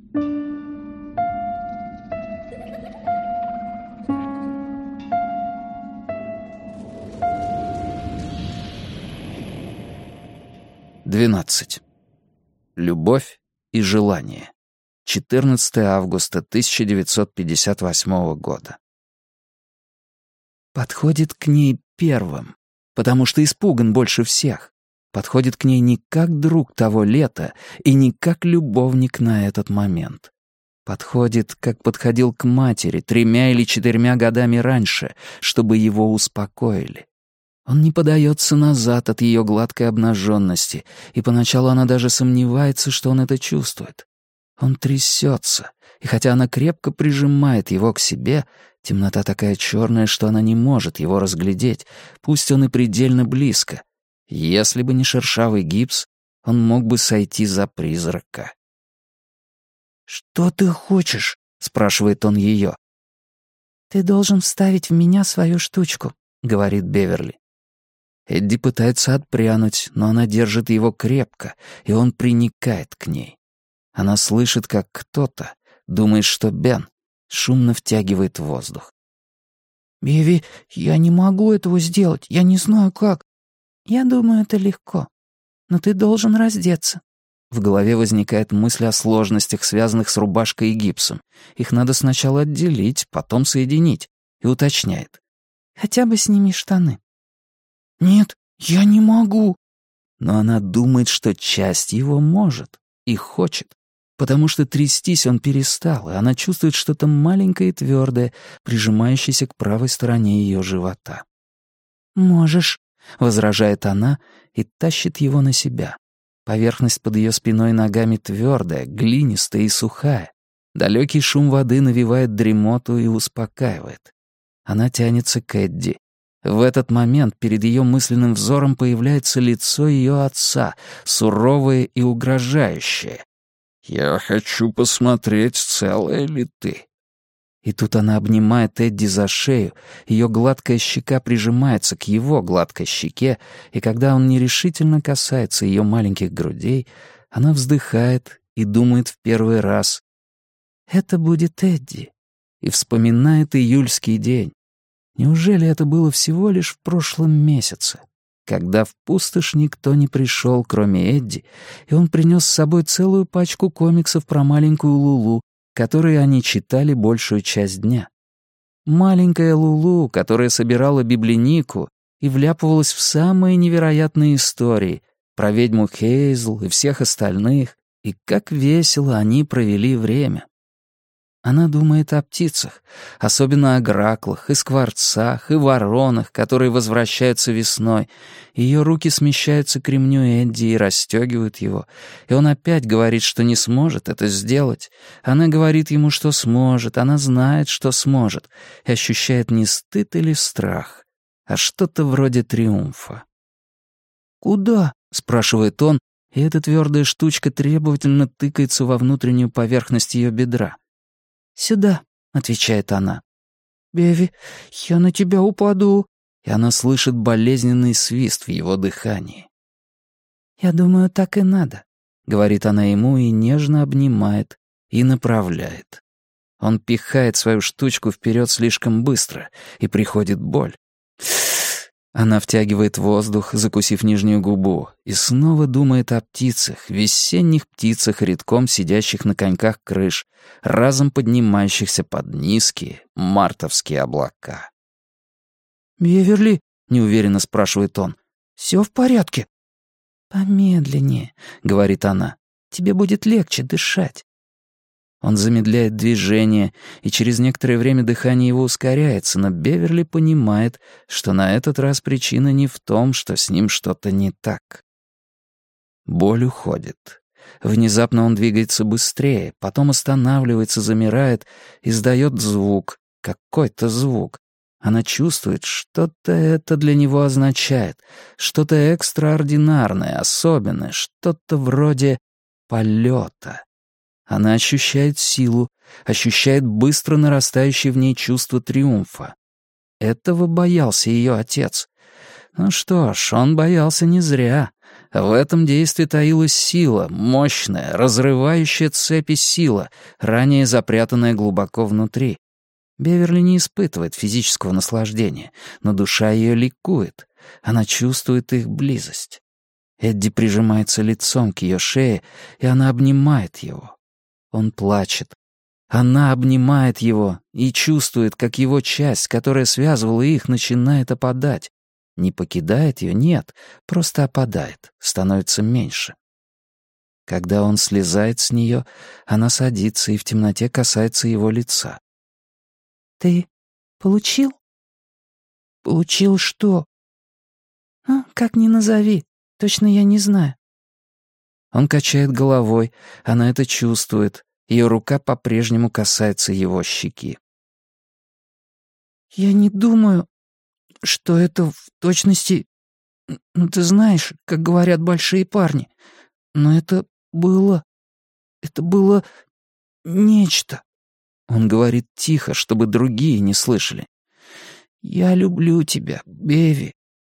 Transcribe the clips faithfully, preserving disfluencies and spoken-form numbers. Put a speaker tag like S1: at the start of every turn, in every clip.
S1: двенадцать. Любовь и желание. четырнадцатое августа тысяча девятьсот пятьдесят восьмого года. Подходит к ней первым, потому что испуган больше всех. Подходит к ней не как друг того лета и не как любовник на этот момент. Подходит, как подходил к матери тремя или четырьмя годами раньше, чтобы его успокоили. Он не подается назад от ее гладкой обнаженности, и поначалу она даже сомневается, что он это чувствует. Он трясется, и хотя она крепко прижимает его к себе, темнота такая черная, что она не может его разглядеть, пусть он и предельно близко. Если бы не шершавый гипс, он мог бы сойти за призрака. «Что ты хочешь?» — спрашивает он ее. «Ты должен вставить в меня свою штучку», — говорит Беверли. Эдди пытается отпрянуть, но она держит его крепко, и он приникает к ней. Она слышит, как кто-то, думает, что Бен, шумно втягивает воздух. «Беви, я не могу этого сделать, я не знаю как». «Я думаю, это легко, но ты должен раздеться». В голове возникает мысль о сложностях, связанных с рубашкой и гипсом. Их надо сначала отделить, потом соединить. И уточняет. «Хотя бы сними штаны». «Нет, я не могу». Но она думает, что часть его может и хочет, потому что трястись он перестал, и она чувствует что-то маленькое и твердое, прижимающееся к правой стороне ее живота. «Можешь», — возражает она и тащит его на себя. Поверхность под ее спиной и ногами твердая, глинистая и сухая. Далекий шум воды навевает дремоту и успокаивает. Она тянется к Эдди. В этот момент перед ее мысленным взором появляется лицо ее отца, суровое и угрожающее. «Я хочу посмотреть, целая ли ты». И тут она обнимает Эдди за шею, ее гладкая щека прижимается к его гладкой щеке, и когда он нерешительно касается ее маленьких грудей, она вздыхает и думает в первый раз «Это будет Эдди», и вспоминает июльский день. Неужели это было всего лишь в прошлом месяце, когда в пустошь никто не пришел, кроме Эдди, и он принес с собой целую пачку комиксов про маленькую Лулу, которые они читали большую часть дня. Маленькая Лулу, которая собирала библинику и вляпывалась в самые невероятные истории про ведьму Хейзл и всех остальных, и как весело они провели время. Она думает о птицах, особенно о граклах, и скворцах, и воронах, которые возвращаются весной. Ее руки смещаются к ремню Эдди и расстегивают его. И он опять говорит, что не сможет это сделать. Она говорит ему, что сможет, она знает, что сможет, и ощущает не стыд или страх, а что-то вроде триумфа. «Куда?» — спрашивает он, и эта твердая штучка требовательно тыкается во внутреннюю поверхность ее бедра. «Сюда», — отвечает она. «Беви, я на тебя упаду». И она слышит болезненный свист в его дыхании. «Я думаю, так и надо», — говорит она ему и нежно обнимает и направляет. Он пихает свою штучку вперед слишком быстро, и приходит боль. Она втягивает воздух, закусив нижнюю губу, и снова думает о птицах, весенних птицах, редком сидящих на коньках крыш, разом поднимающихся под низкие мартовские облака. «Беверли?» — неуверенно спрашивает он. «Все в порядке?» «Помедленнее», — говорит она. «Тебе будет легче дышать». Он замедляет движение, и через некоторое время дыхание его ускоряется, но Беверли понимает, что на этот раз причина не в том, что с ним что-то не так. Боль уходит. Внезапно он двигается быстрее, потом останавливается, замирает, издает звук, какой-то звук. Она чувствует, что-то это для него означает, что-то экстраординарное, особенное, что-то вроде полета. Она ощущает силу, ощущает быстро нарастающее в ней чувство триумфа. Этого боялся ее отец. Ну что ж, он боялся не зря. В этом действии таилась сила, мощная, разрывающая цепи сила, ранее запрятанная глубоко внутри. Беверли не испытывает физического наслаждения, но душа ее ликует. Она чувствует их близость. Эдди прижимается лицом к ее шее, и она обнимает его. Он плачет. Она обнимает его и чувствует, как его часть, которая связывала их, начинает опадать. Не покидает ее, нет, просто опадает, становится меньше. Когда он слезает с нее, она садится и в темноте касается его лица.
S2: «Ты получил?»
S1: «Получил что?»
S2: «Ну, как ни назови, точно я не знаю».
S1: Он качает головой, она это чувствует, ее рука по-прежнему касается его щеки.
S2: «Я не думаю, что это в точности... Ну, ты знаешь, как говорят большие парни. Но это было... Это было... нечто».
S1: Он говорит тихо, чтобы другие не слышали.
S2: «Я люблю тебя, Беви».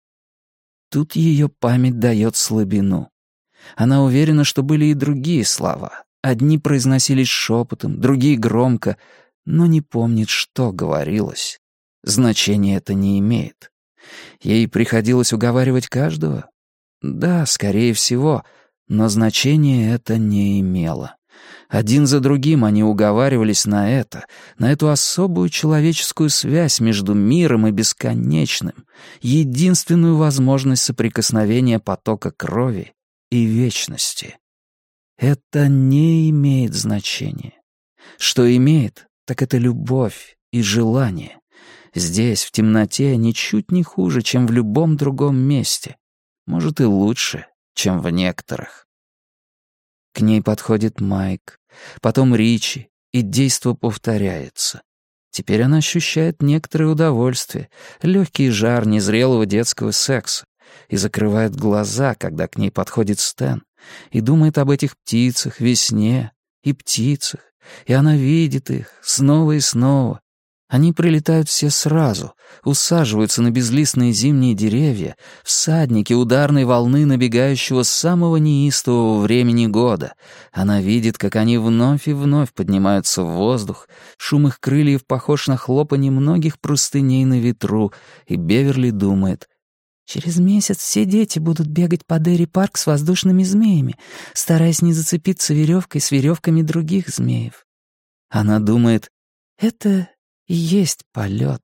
S1: Тут ее память дает слабину. Она уверена, что были и другие слова. Одни произносились шепотом, другие громко, но не помнит, что говорилось. Значения это не имеет. Ей приходилось уговаривать каждого? Да, скорее всего, но значения это не имело. Один за другим они уговаривались на это, на эту особую человеческую связь между миром и бесконечным, единственную возможность соприкосновения потока крови и вечности. Это не имеет значения. Что имеет, так это любовь и желание. Здесь, в темноте, ничуть не хуже, чем в любом другом месте. Может, и лучше, чем в некоторых. К ней подходит Майк, потом Ричи, и действо повторяется. Теперь она ощущает некоторое удовольствие, легкий жар незрелого детского секса, и закрывает глаза, когда к ней подходит Стэн, и думает об этих птицах, весне и птицах, и она видит их снова и снова. Они прилетают все сразу, усаживаются на безлистные зимние деревья, всадники ударной волны набегающего с самого неистового времени года. Она видит, как они вновь и вновь поднимаются в воздух, шум их крыльев похож на хлопанье многих простыней на ветру, и Беверли думает:
S2: «Через месяц все дети будут бегать по Дерри-парк с воздушными змеями, стараясь не зацепиться веревкой с веревками других змеев».
S1: Она думает:
S2: «Это и есть полет».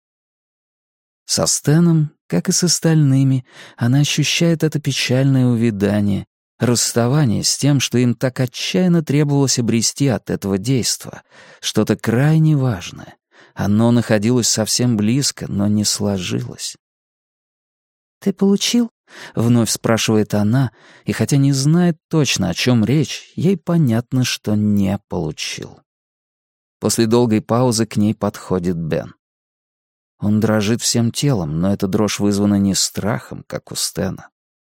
S1: Со Стэном, как и с остальными, она ощущает это печальное увядание, расставание с тем, что им так отчаянно требовалось обрести от этого действа, что-то крайне важное. Оно находилось совсем близко, но не сложилось.
S2: «Ты получил?»
S1: — вновь спрашивает она, и хотя не знает точно, о чем речь, ей понятно, что не получил. После долгой паузы к ней подходит Бен. Он дрожит всем телом, но эта дрожь вызвана не страхом, как у Стэна.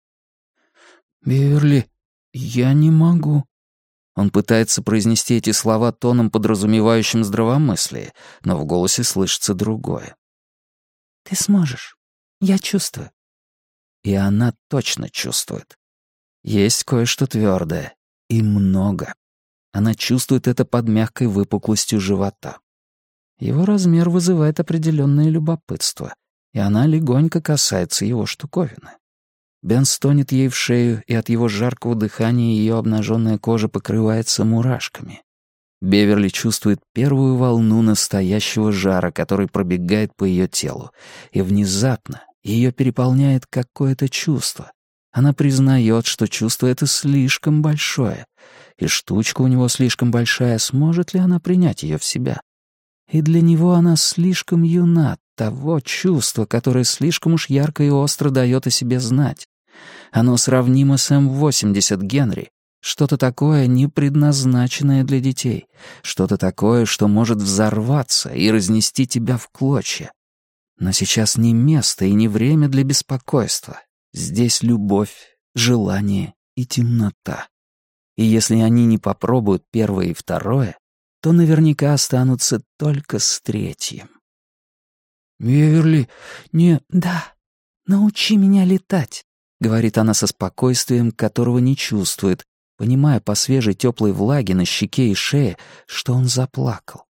S1: «Беверли, я не могу». Он пытается произнести эти слова тоном, подразумевающим здравомыслие, но в голосе слышится другое.
S2: «Ты сможешь. Я чувствую».
S1: И она точно чувствует. Есть кое-что твердое. И много. Она чувствует это под мягкой выпуклостью живота. Его размер вызывает определенное любопытство, и она легонько касается его штуковины. Бен стонет ей в шею, и от его жаркого дыхания ее обнаженная кожа покрывается мурашками. Беверли чувствует первую волну настоящего жара, который пробегает по ее телу, и внезапно ее переполняет какое-то чувство. Она признает, что чувство это слишком большое, и штучка у него слишком большая, сможет ли она принять ее в себя? И для него она слишком юна, того чувства, которое слишком уж ярко и остро дает о себе знать. Оно сравнимо с эм восемьдесят Генри, что-то такое, не предназначенное для детей, что-то такое, что может взорваться и разнести тебя в клочья. Но сейчас не место и не время для беспокойства. Здесь любовь, желание и темнота. И если они не попробуют первое и второе, то наверняка останутся только с третьим. «Беверли, не...»
S2: «Да, научи меня летать».
S1: — говорит она со спокойствием, которого не чувствует, понимая по свежей теплой влаге на щеке и шее, что он заплакал.